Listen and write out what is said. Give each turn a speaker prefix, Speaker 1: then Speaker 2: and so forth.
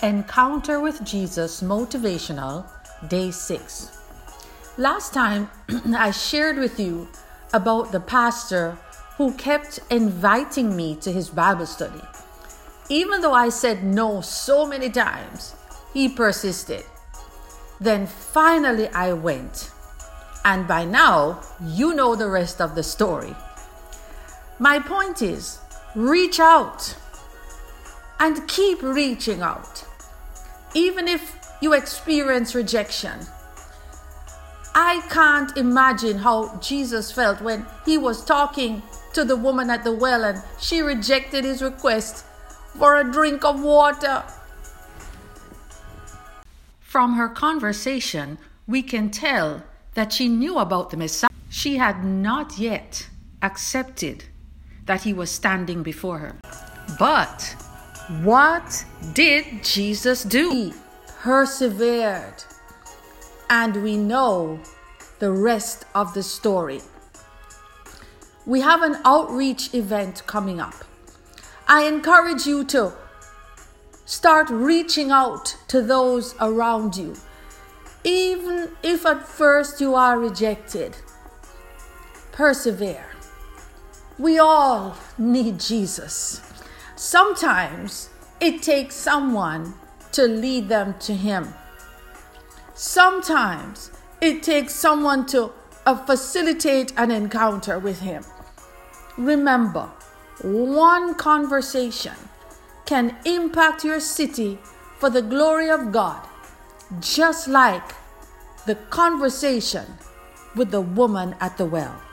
Speaker 1: Encounter with Jesus Motivational, Day 6. Last time, I shared with you about the pastor who kept inviting me to his Bible study. Even though I said no so many times, he persisted. Then finally I went. And by now, you know the rest of the story. My point is, reach out and keep reaching out. Even if you experience rejection. I can't imagine how Jesus felt when he was talking to the woman at the well and she rejected his request for a drink of water. From her conversation, we can tell that she knew about the Messiah. She had not yet accepted that he was standing before her. But what did Jesus do? He persevered. And we know the rest of the story. We have an outreach event coming up. I encourage you to start reaching out to those around you. Even if at first you are rejected, persevere. We all need Jesus. Sometimes it takes someone to lead them to him. Sometimes it takes someone to facilitate an encounter with him. Remember, one conversation can impact your city for the glory of God, just like the conversation with the woman at the well.